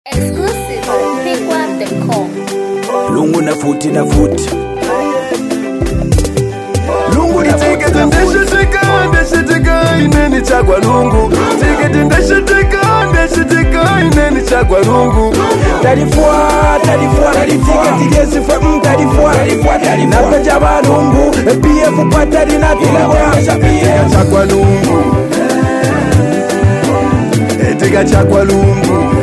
Exclusive on pickone.com. Lungu na futi Lungu na futi ndeshiteka ineni chakwa lungu tiketi ndeshiteka ineni chakwa lungu Talifua tiketi yesifa talifua napeja balungu PF patari na Tika chakwa lungu Tika chakwa lungu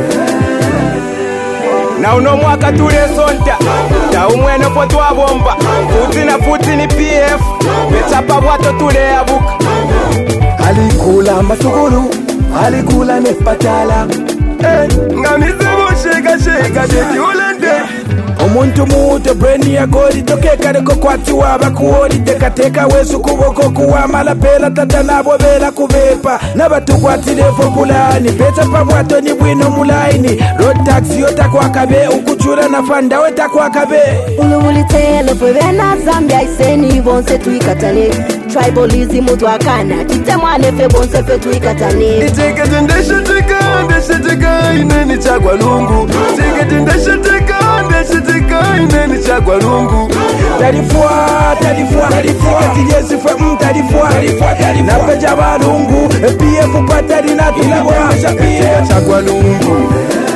Na uno mwaka tulesonta Ta umwene po twabomba Futi ni PF Mechapa bwato tuleabuka Alikula masuguru Alikula nefpatala Ngamizibu sheka Deki ulende Omuntu muto breni ya goli Tokeka deko kwati waba kuoli Teka wesu kuboko kuwa malapela Tata nabo vela kuvepa Nabatu kwati defo kulani Peta pabwato ni bwino mulaini Road taxi yota kwa kabe Ukuchura na fanda weta kwa kabe Ulumuli tele fwevena Zambia iseni bonse tuikatane Tribalism utwakana Kitemwane fe bonse fe tuikatane Tiketi ndeshiteka ineni chakwa lungu Tiketi ndeshiteka ineni chakwa lungu Talifua tiketi yesifa talifua napeja balungu PF patari na Tika chakwa lungu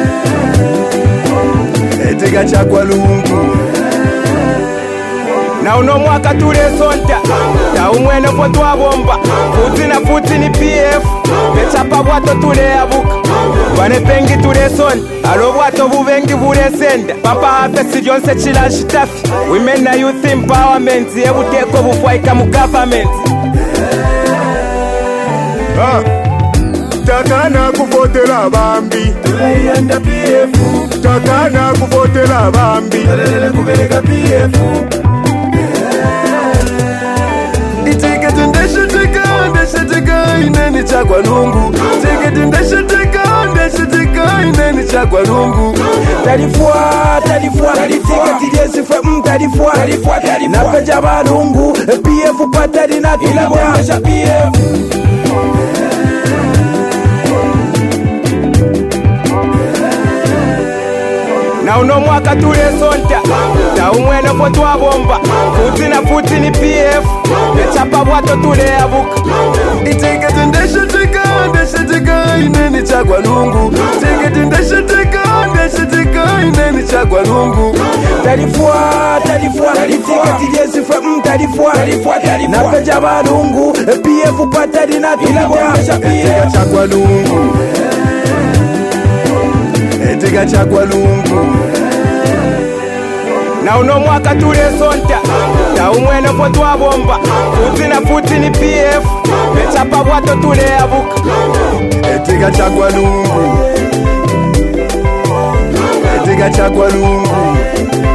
Tika chakwa lungu Na uno mwaka tulesonta Ta umwene po twabomba Futi ni PF Mechapa bwato tuleabuka Bane pengi tulesonta Alo bwato bubengi bulesenda Papa hafesi jonse chila shitafi Women na youth empowerment Ebuteko bufwaika mu government Takana kuvotela bambi Tulayanda PF Takana kuvotela bambi Talele kubeka PF Tiketi ndeshiteka ineni chakwa lungu Tiketi ndeshiteka ineni chakwa lungu Talifua tiketi yesifa talifua napeja balungu PF patari na PF Na uno mwaka tulesonta Ta umwene po twabomba Futi ni PF Mechapa bwato tuleabuka Tiketi ndeshiteka ineni chakwa lungu Tiketi ndeshiteka ineni chakwa lungu Talifua tiketi yesifa talifua napeja balungu PF patari na Tika chakwa lungu Tika chakwa lungu Na uno mwaka tulesonta Ta umwene po twabomba Futi ni PF Mechapa bwato tuleabuka Tika chakwa lungu Tika chakwa lungu